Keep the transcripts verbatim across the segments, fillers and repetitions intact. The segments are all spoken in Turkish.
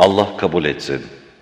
Allah kabul etsin.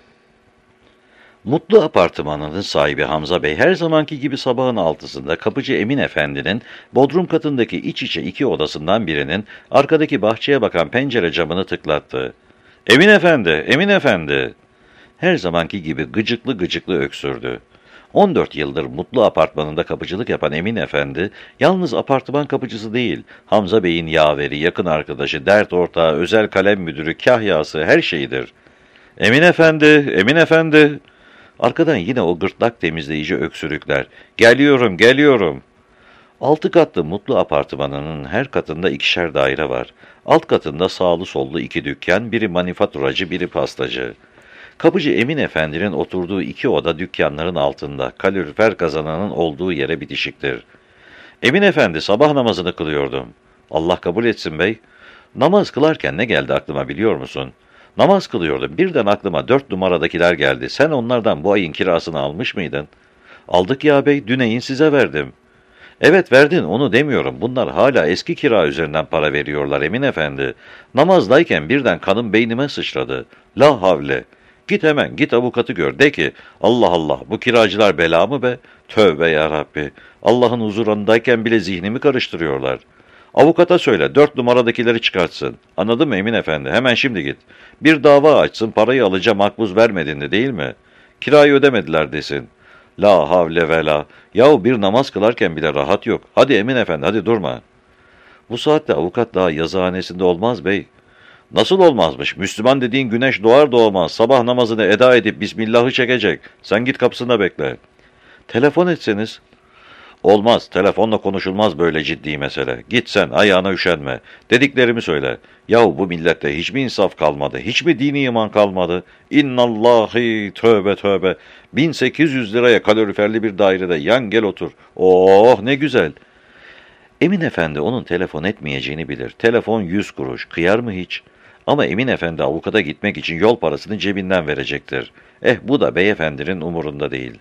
Mutlu apartmanının sahibi Hamza Bey her zamanki gibi sabahın altısında kapıcı Emin Efendi'nin bodrum katındaki iç içe iki odasından birinin arkadaki bahçeye bakan pencere camını tıklattı. "Emin Efendi, Emin Efendi!" Her zamanki gibi gıcıklı gıcıklı öksürdü. on dört yıldır Mutlu apartmanında kapıcılık yapan Emin Efendi, yalnız apartman kapıcısı değil, Hamza Bey'in yaveri, yakın arkadaşı, dert ortağı, özel kalem müdürü, kahyası, her şeyidir. "Emin Efendi, Emin Efendi!" Arkadan yine o gırtlak temizleyici öksürükler. "Geliyorum, geliyorum." Altı katlı Mutlu apartmanının her katında ikişer daire var. Alt katında sağlı sollu iki dükkan, biri manifaturacı, biri pastacı. Kapıcı Emin Efendi'nin oturduğu iki oda dükkanların altında, kalorifer kazananın olduğu yere bitişiktir. "Emin Efendi, sabah namazını kılıyordum." "Allah kabul etsin bey." "Namaz kılarken ne geldi aklıma biliyor musun?" "Namaz kılıyordum. Birden aklıma dört numaradakiler geldi. Sen onlardan bu ayın kirasını almış mıydın?" "Aldık ya bey, düneyin size verdim." "Evet verdin, onu demiyorum. Bunlar hala eski kira üzerinden para veriyorlar Emin Efendi. Namazdayken birden kanım beynime sıçradı. La havle. Git hemen, git avukatı gör. De ki, Allah Allah, bu kiracılar bela mı be? Tövbe yarabbi. Allah'ın huzurundayken bile zihnimi karıştırıyorlar. Avukata söyle, dört numaradakileri çıkartsın. Anladın mı Emin Efendi? Hemen şimdi git. Bir dava açsın, parayı alacağım makbuz vermedin de değil mi? Kirayı ödemediler desin. La havle ve la. Yahu bir namaz kılarken bile rahat yok. Hadi Emin Efendi, hadi durma." "Bu saatte avukat daha yazıhanesinde olmaz bey." "Nasıl olmazmış? Müslüman dediğin güneş doğar doğmaz sabah namazını eda edip Bismillah'ı çekecek. Sen git kapısında bekle." "Telefon etseniz." "Olmaz, telefonla konuşulmaz böyle ciddi mesele. Git sen, ayağına üşenme. Dediklerimi söyle. Yahu bu millette hiç mi insaf kalmadı, hiç mi dini iman kalmadı? İnnallahi, tövbe tövbe. bin sekiz yüz liraya kaloriferli bir dairede yan gel otur. Oh ne güzel." Emin Efendi onun telefon etmeyeceğini bilir. Telefon yüz kuruş, kıyar mı hiç? Ama Emin Efendi avukata gitmek için yol parasını cebinden verecektir. Eh bu da beyefendinin umurunda değil.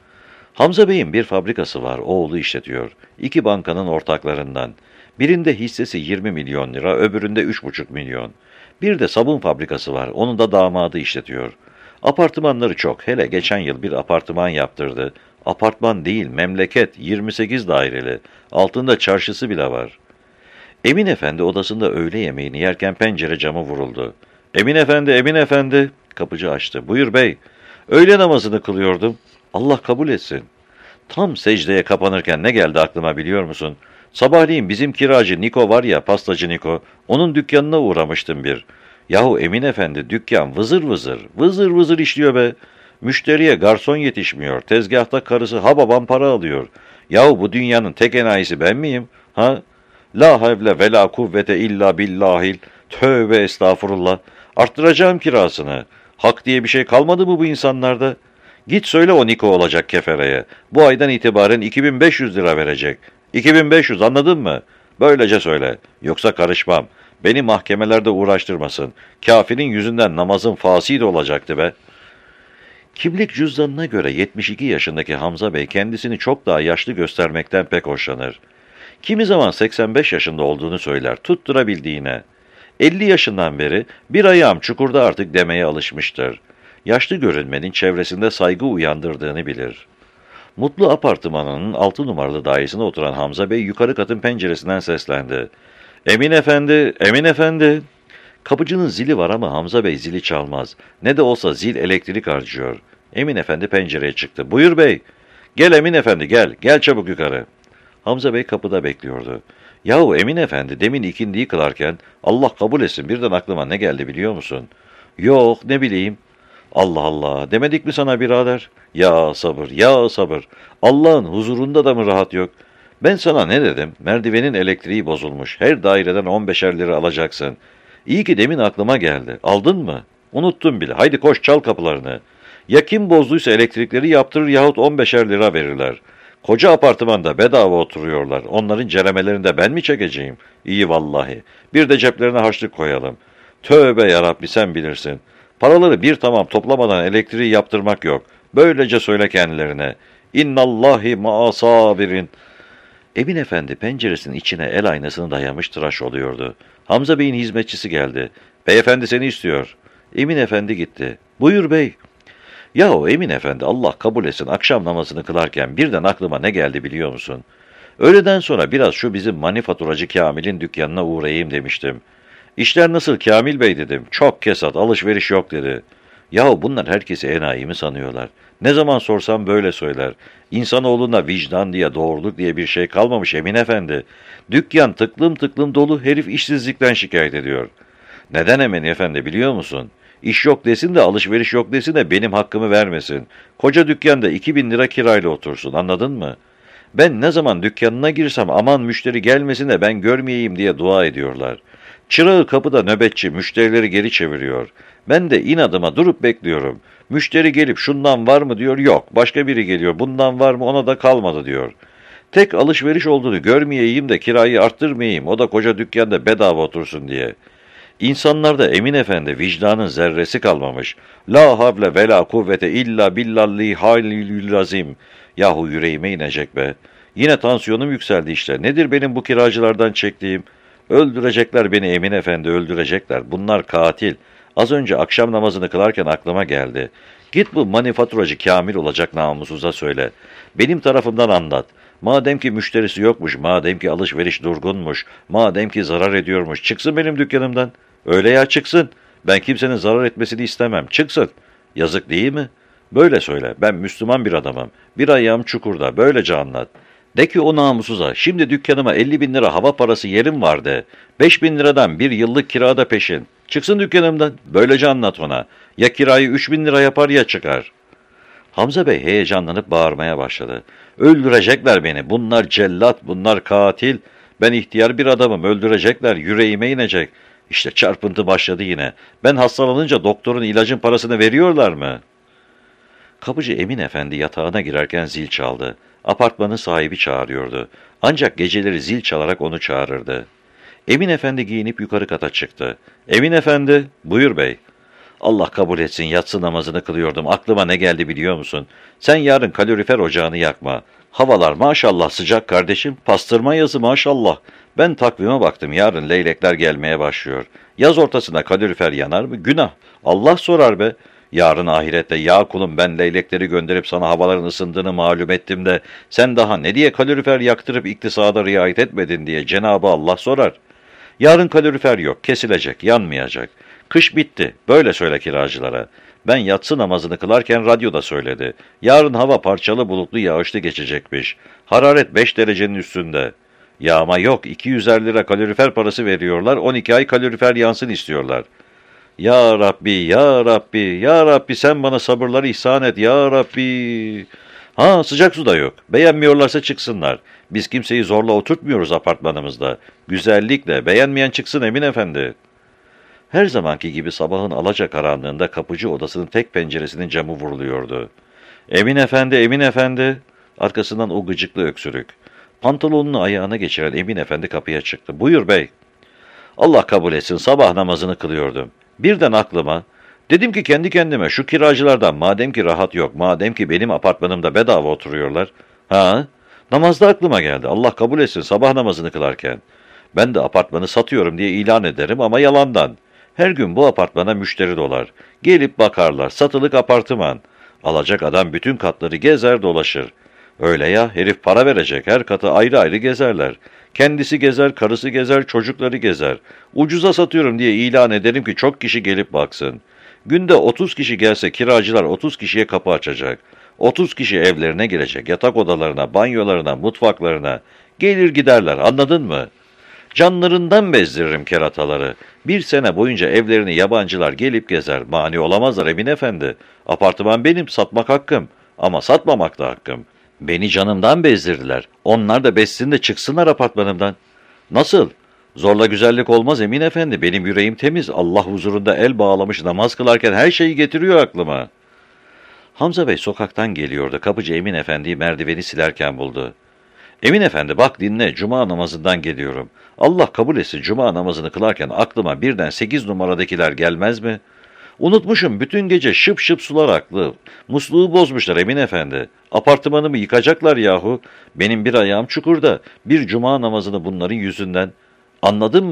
Hamza Bey'in bir fabrikası var, oğlu işletiyor. İki bankanın ortaklarından. Birinde hissesi yirmi milyon lira, öbüründe üç buçuk milyon. Bir de sabun fabrikası var, onun da damadı işletiyor. Apartmanları çok, hele geçen yıl bir apartman yaptırdı. Apartman değil, memleket, yirmi sekiz daireli. Altında çarşısı bile var. Emin Efendi odasında öğle yemeğini yerken pencere camı vuruldu. "Emin Efendi, Emin Efendi." Kapıcı açtı. "Buyur bey." "Öğle namazını kılıyordum." "Allah kabul etsin." Tam secdeye kapanırken ne geldi aklıma biliyor musun? Sabahleyin bizim kiracı Niko var ya, pastacı Niko, onun dükkanına uğramıştım bir. Yahu Emin Efendi, dükkan vızır vızır, vızır vızır işliyor be. Müşteriye garson yetişmiyor, tezgahta karısı ha babam para alıyor. Yahu bu dünyanın tek enayisi ben miyim? Ha? La havle ve la kuvvete illa billahil. Tövbe estağfurullah. Arttıracağım kirasını. Hak diye bir şey kalmadı mı bu insanlarda? Git söyle o Niko olacak kefereye. Bu aydan itibaren iki bin beş yüz lira verecek. iki bin beş yüz, anladın mı? Böylece söyle. Yoksa karışmam. Beni mahkemelerde uğraştırmasın. Kafirin yüzünden namazın fasid olacaktı be. Kimlik cüzdanına göre yetmiş iki yaşındaki Hamza Bey kendisini çok daha yaşlı göstermekten pek hoşlanır. Kimi zaman seksen beş yaşında olduğunu söyler, tutturabildiğine. elli yaşından beri bir ayağım çukurda artık demeye alışmıştır. Yaşlı görünmenin çevresinde saygı uyandırdığını bilir. Mutlu apartmanının altı numaralı dairesine oturan Hamza Bey yukarı katın penceresinden seslendi. "Emin Efendi, Emin Efendi." Kapıcının zili var ama Hamza Bey zili çalmaz. Ne de olsa zil elektrik harcıyor. Emin Efendi pencereye çıktı. "Buyur bey." "Gel Emin Efendi gel, gel çabuk yukarı." Hamza Bey kapıda bekliyordu. "Yahu Emin Efendi, demin ikindiyi kılarken Allah kabul etsin birden aklıma ne geldi biliyor musun?" "Yok, ne bileyim." "Allah Allah, demedik mi sana birader?" "Ya sabır, ya sabır. Allah'ın huzurunda da mı rahat yok? Ben sana ne dedim? Merdivenin elektriği bozulmuş. Her daireden on beşer lira alacaksın. İyi ki demin aklıma geldi. Aldın mı? Unuttum bile. Haydi koş çal kapılarını. Ya kim bozduysa elektrikleri yaptırır yahut on beşer lira verirler. Koca apartmanda bedava oturuyorlar. Onların ceremelerini de ben mi çekeceğim? İyi vallahi. Bir de ceplerine harçlık koyalım. Tövbe yarabbi, sen bilirsin. Paraları bir tamam toplamadan elektriği yaptırmak yok. Böylece söyle kendilerine. İnnallahi ma'asabirin. Emin Efendi penceresinin içine el aynasını dayamış tıraş oluyordu. Hamza Bey'in hizmetçisi geldi. "Beyefendi seni istiyor." Emin Efendi gitti. Buyur bey. Yahu Emin Efendi Allah kabul etsin akşam namazını kılarken birden aklıma ne geldi biliyor musun? Öğleden sonra biraz şu bizim manifaturacı Kamil'in dükkanına uğrayayım demiştim. İşler nasıl Kamil Bey dedim. Çok kesat, alışveriş yok dedi. Yahu bunlar herkesi enayi mi sanıyorlar? Ne zaman sorsam böyle söyler. İnsanoğluna vicdan diye, doğruluk diye bir şey kalmamış Emin Efendi. Dükkan tıklım tıklım dolu, herif işsizlikten şikayet ediyor. Neden Emin Efendi biliyor musun? İş yok desin de, alışveriş yok desin de benim hakkımı vermesin. Koca dükkanda iki bin lira kirayla otursun, anladın mı? Ben ne zaman dükkanına girsem aman müşteri gelmesin de ben görmeyeyim diye dua ediyorlar. Çırağı kapıda nöbetçi, müşterileri geri çeviriyor. Ben de inadıma durup bekliyorum. Müşteri gelip şundan var mı diyor, yok. Başka biri geliyor, bundan var mı, ona da kalmadı diyor. Tek alışveriş olduğunu görmeyeyim de kirayı arttırmayayım, o da koca dükkanda bedava otursun diye. İnsanlarda Emin Efendi vicdanın zerresi kalmamış. La havle ve la kuvvete illa billahi halilül azim. Yahu yüreğime inecek be. Yine tansiyonum yükseldi işte. Nedir benim bu kiracılardan çektiğim? Öldürecekler beni Emin Efendi, öldürecekler. Bunlar katil. Az önce akşam namazını kılarken aklıma geldi. Git bu manifaturacı Kamil olacak namussuza söyle. Benim tarafımdan anlat. Madem ki müşterisi yokmuş, madem ki alışveriş durgunmuş, madem ki zarar ediyormuş, çıksın benim dükkanımdan. Öyle ya, çıksın. Ben kimsenin zarar etmesini istemem. Çıksın. Yazık değil mi? Böyle söyle. Ben Müslüman bir adamım. Bir ayağım çukurda. Böylece anlat. De ki o namussuza, şimdi dükkanıma elli bin lira hava parası yerim var de. beş bin liradan bir yıllık kirada peşin. Çıksın dükkanımdan. Böylece anlat ona. Ya kirayı üç bin lira yapar ya çıkar. Hamza Bey heyecanlanıp bağırmaya başladı. Öldürecekler beni. Bunlar cellat, bunlar katil. Ben ihtiyar bir adamım. Öldürecekler. Yüreğime inecek. İşte çarpıntı başladı yine. Ben hastalanınca doktorun ilacın parasını veriyorlar mı? Kapıcı Emin Efendi yatağına girerken zil çaldı. Apartmanın sahibi çağırıyordu. Ancak geceleri zil çalarak onu çağırırdı. Emin Efendi giyinip yukarı kata çıktı. Emin Efendi, buyur bey. Allah kabul etsin, yatsı namazını kılıyordum. Aklıma ne geldi biliyor musun? Sen yarın kalorifer ocağını yakma. Havalar maşallah sıcak kardeşim. Pastırma yazı maşallah. Ben takvime baktım, yarın leylekler gelmeye başlıyor. Yaz ortasında kalorifer yanar mı? Günah. Allah sorar be. Yarın ahirette ya kulum ben leylekleri gönderip sana havaların ısındığını malum ettim de sen daha ne diye kalorifer yaktırıp iktisada riayet etmedin diye Cenab-ı Allah sorar. Yarın kalorifer yok, kesilecek, yanmayacak. Kış bitti, böyle söyle kiracılara. Ben yatsı namazını kılarken radyoda söyledi. Yarın hava parçalı bulutlu yağışlı geçecekmiş. Hararet beş derecenin üstünde. Yağma yok, iki yüzer lira kalorifer parası veriyorlar, on iki ay kalorifer yansın istiyorlar. Ya Rabbi, ya Rabbi, ya Rabbi sen bana sabırları ihsan et, ya Rabbi. Ha, sıcak su da yok. Beğenmiyorlarsa çıksınlar. Biz kimseyi zorla oturtmuyoruz apartmanımızda. Güzellikle, beğenmeyen çıksın Emin Efendi. Her zamanki gibi sabahın alacakaranlığında kapıcı odasının tek penceresinin camı vuruluyordu. Emin Efendi, Emin Efendi. Arkasından o gıcıklı öksürük. Pantolonunu ayağına geçiren Emin Efendi kapıya çıktı. Buyur bey. Allah kabul etsin, sabah namazını kılıyordum. Birden aklıma, dedim ki kendi kendime şu kiracılardan madem ki rahat yok, madem ki benim apartmanımda bedava oturuyorlar. Ha, namazda aklıma geldi. Allah kabul etsin sabah namazını kılarken. Ben de apartmanı satıyorum diye ilan ederim ama yalandan. Her gün bu apartmana müşteri dolar. Gelip bakarlar, satılık apartman. Alacak adam bütün katları gezer dolaşır. Öyle ya, herif para verecek, her katı ayrı ayrı gezerler. Kendisi gezer, karısı gezer, çocukları gezer. Ucuza satıyorum diye ilan ederim ki çok kişi gelip baksın. Günde otuz kişi gelse kiracılar otuz kişiye kapı açacak. otuz kişi evlerine girecek, yatak odalarına, banyolarına, mutfaklarına. Gelir giderler, anladın mı? Canlarından bezdiririm kerataları. Bir sene boyunca evlerini yabancılar gelip gezer. Mani olamazlar Emin Efendi. Apartman benim, satmak hakkım. Ama satmamak da hakkım. Beni canımdan bezdirdiler. Onlar da bezsin de çıksınlar apartmanımdan. Nasıl? Zorla güzellik olmaz Emin Efendi. Benim yüreğim temiz. Allah huzurunda el bağlamış namaz kılarken her şeyi getiriyor aklıma. Hamza Bey sokaktan geliyordu. Kapıcı Emin Efendi'yi merdiveni silerken buldu. Emin Efendi bak dinle, cuma namazından geliyorum. Allah kabul etsin, cuma namazını kılarken aklıma birden sekiz numaradakiler gelmez mi? Unutmuşum, bütün gece şıp şıp sular aklı. Musluğu bozmuşlar Emin Efendi. Apartmanımı yıkacaklar yahu. Benim bir ayağım çukurda. Bir cuma namazını bunların yüzünden. Anladın mı?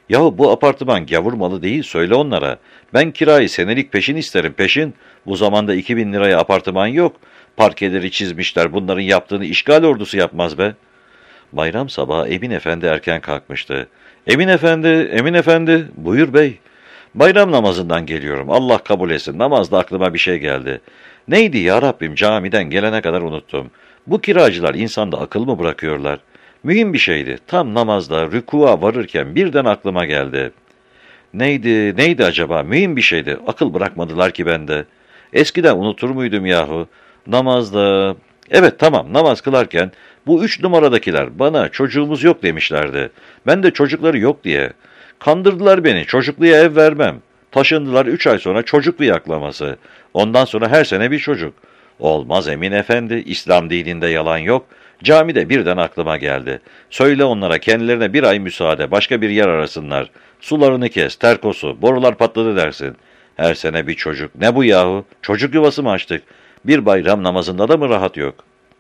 Yahu bu apartman gavur malı değil, söyle onlara. Ben kirayı senelik peşin isterim, peşin. Bu zamanda iki bin liraya apartman yok. Parkeleri çizmişler, bunların yaptığını işgal ordusu yapmaz be. Bayram sabahı Emin Efendi erken kalkmıştı. Emin Efendi, Emin Efendi, buyur bey. Bayram namazından geliyorum, Allah kabul etsin. Namazda aklıma bir şey geldi. Neydi ya Rabbim, camiden gelene kadar unuttum. Bu kiracılar insanda akıl mı bırakıyorlar? Mühim bir şeydi. Tam namazda rükûa varırken birden aklıma geldi. Neydi, neydi acaba? Mühim bir şeydi. Akıl bırakmadılar ki bende. Eskiden unutur muydum yahu? Namazda... Evet tamam, namaz kılarken bu üç numaradakiler bana çocuğumuz yok demişlerdi. Ben de çocukları yok diye. Kandırdılar beni, çocukluya ev vermem. Taşındılar üç ay sonra çocuk yaklaması. Ondan sonra her sene bir çocuk. Olmaz Emin Efendi, İslam dininde yalan yok. Camide birden aklıma geldi. Söyle onlara kendilerine bir ay müsaade, başka bir yer arasınlar. Sularını kes, terkosu, borular patladı dersin. Her sene bir çocuk. Ne bu yahu? Çocuk yuvası mı açtık? Bir bayram namazında da mı rahat yok?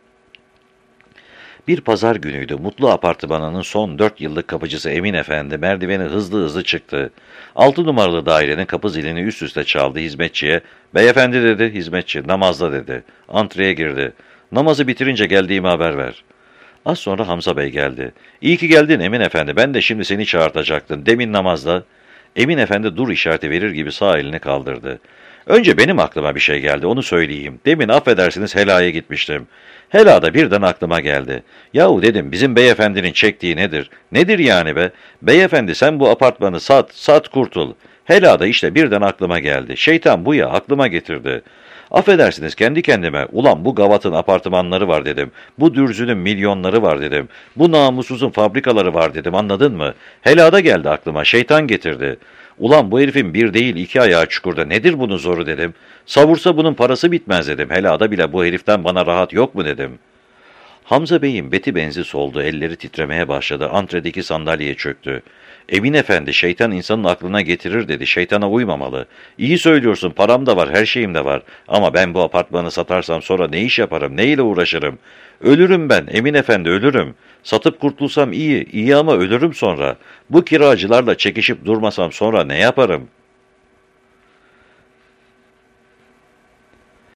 Bir pazar günüydü. Mutlu apartmanının son dört yıllık kapıcısı Emin Efendi merdiveni hızlı hızlı çıktı. Altı numaralı dairenin kapı zilini üst üste çaldı hizmetçiye. Beyefendi dedi, hizmetçi, namazda dedi. Antreye girdi. Namazı bitirince geldiğimi haber ver. Az sonra Hamza Bey geldi. İyi ki geldin Emin Efendi, ben de şimdi seni çağırtacaktım. Demin namazda. Emin Efendi dur işareti verir gibi sağ elini kaldırdı. Önce benim aklıma bir şey geldi, onu söyleyeyim. Demin affedersiniz helaya gitmiştim. Helada birden aklıma geldi. Yahu dedim, bizim beyefendinin çektiği nedir? Nedir yani be? Beyefendi sen bu apartmanı sat, sat kurtul. Helada işte birden aklıma geldi. Şeytan bu ya, aklıma getirdi. Affedersiniz kendi kendime, ulan bu gavatın apartmanları var dedim. Bu dürzünün milyonları var dedim. Bu namussuzun fabrikaları var dedim, anladın mı? Helada geldi aklıma, şeytan getirdi. Ulan bu herifin bir değil iki ayağı çukurda, nedir bunun zoru dedim. Savursa bunun parası bitmez dedim. Helada bile bu heriften bana rahat yok mu dedim. Hamza Bey'in beti benzi soldu, elleri titremeye başladı, antredeki sandalyeye çöktü. Emin Efendi, şeytan insanın aklına getirir dedi, şeytana uymamalı. İyi söylüyorsun, param da var, her şeyim de var. Ama ben bu apartmanı satarsam sonra ne iş yaparım, ne ile uğraşırım? Ölürüm ben, Emin Efendi, ölürüm. Satıp kurtulsam iyi, iyi ama ölürüm sonra. Bu kiracılarla çekişip durmasam sonra ne yaparım?''